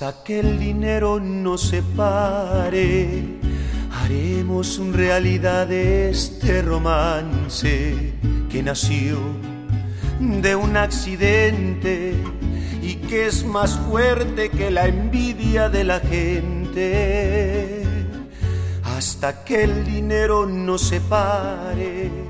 Hasta que el dinero nos separe, haremos realidad este romance que nació de un accidente y que es más fuerte que la envidia de la gente. Hasta que el dinero nos separe,